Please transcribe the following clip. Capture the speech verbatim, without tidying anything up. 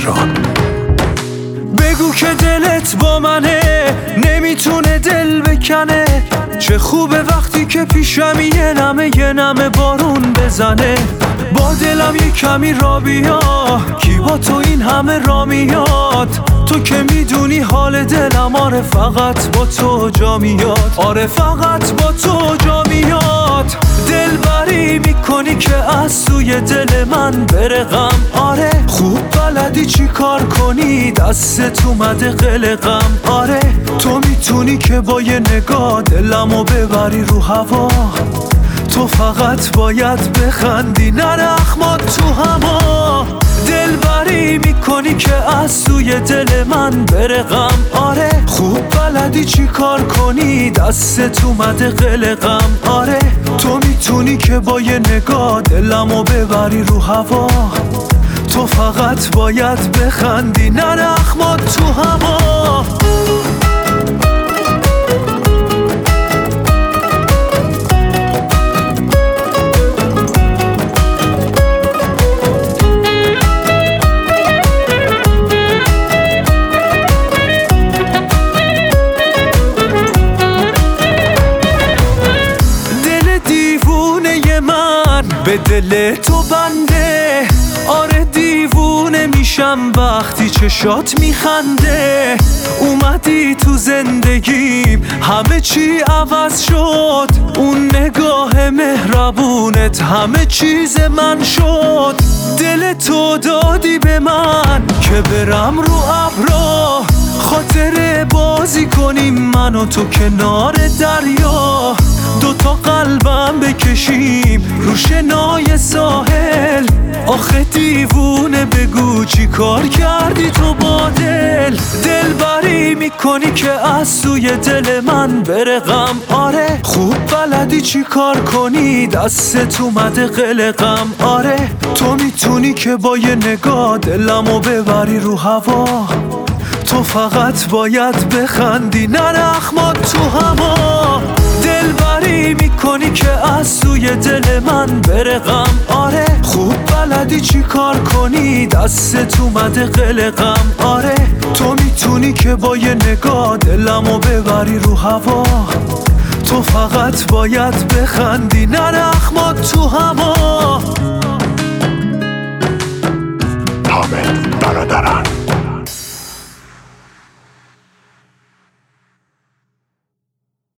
تهران. بگو که دلت با منه، نمیتونه دل بکنه. چه خوبه وقتی که پیشم یه نمه یه نمه بارون بزنه. با دلم یه کمی را بیا، کی با تو این همه را میاد. تو که میدونی حال دلم، آره فقط با تو جا میاد. آره فقط با تو جا میاد. دل بری میکنی که از سوی دل من بره غم. آره خوب بلدی چی کار کنی، دستت اومده قلقم. آره تو میتونی که با یه نگاه دلمو ببری رو هوا. تو فقط باید بخندی نره اخمات تو هوا. دل بری میکنی که از سوی دل من بره غم. آره خوب بلدی چی کار کنی، دستت اومده قلقم. آره تو میتونی که با یه نگاه دلمو ببری رو هوا. تو فقط باید بخندی نره اخمات تو هوا. به دل تو بنده، آره دیوونه میشم وقتی چشات میخنده. اومدی تو زندگیم همه چی عوض شد. اون نگاه مهربونت همه چیز من شد. دل تو دادی به من که برم رو ابرا، خاطر بازی کنیم من و تو کنار دریا. دوتا قلبم بکشیم رو شنای ساحل. آخه دیوونه بگو چی کار کردی تو با دل. دل بری میکنی که از سوی دل من بره غم. آره خوب بلدی چی کار کنی، دستت اومده قلقم. آره تو میتونی که با یه نگاه دلمو ببری رو هوا. تو فقط باید بخندی نره اخمات تو هوا. دل بری میکنی که از سوی دل من بره غم. آره خوب بلدی چی کار کنی، دستت اومده قلقم. آره تو میتونی که با یه نگاه دلمو ببری رو هوا. تو فقط باید بخندی نره اخمات تو هوا. حامد برادران.